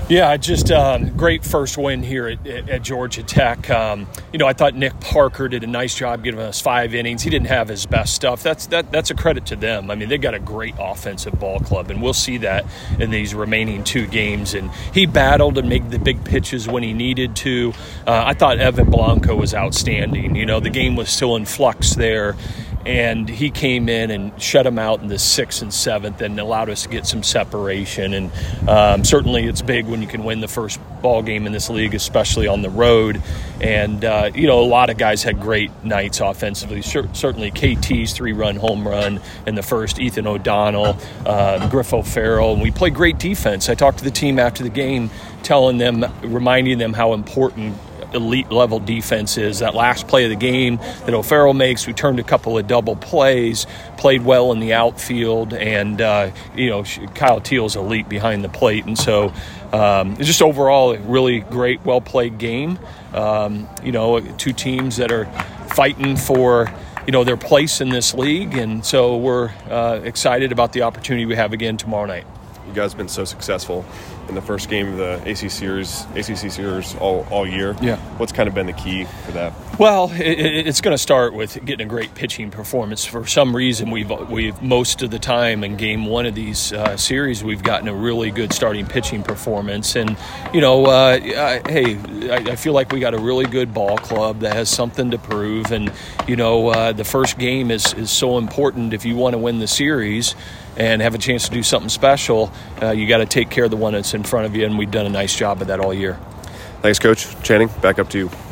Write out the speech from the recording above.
Yeah, just great first win here at Georgia Tech. I thought Nick Parker did a nice job giving us 5 innings. He didn't have his best stuff. That's a credit to them. I mean, they've got a great offensive ball club, and we'll see that in these remaining 2 games. And he battled and made the big pitches when he needed to. I thought Evan Blanco was outstanding. The game was still in flux there. And he came in and shut him out in the 6th and 7th and allowed us to get some separation. And certainly it's big when you can win the first ball game in this league, especially on the road. And, a lot of guys had great nights offensively. Certainly KT's 3-run home run in the first, Ethan O'Donnell, Griff O'Farrell. And we played great defense. I talked to the team after the game, reminding them how important elite level defense is. That last play of the game that O'Farrell makes, we turned a couple of double plays, played well in the outfield, and Kyle Teal's elite behind the plate. And so it's just overall a really great, well played game. 2 teams that are fighting for their place in this league, and so we're excited about the opportunity we have again tomorrow night. You guys have been so successful in the first game of the ACC series all year. Yeah. What's kind of been the key for that? Well, it's going to start with getting a great pitching performance. For some reason, we've most of the time in game 1 of these series, we've gotten a really good starting pitching performance. And, I feel like we got a really good ball club that has something to prove. And, the first game is so important if you want to win the series and have a chance to do something special. You got to take care of the one that's in front of you, and we've done a nice job of that all year. Thanks, Coach. Channing, back up to you.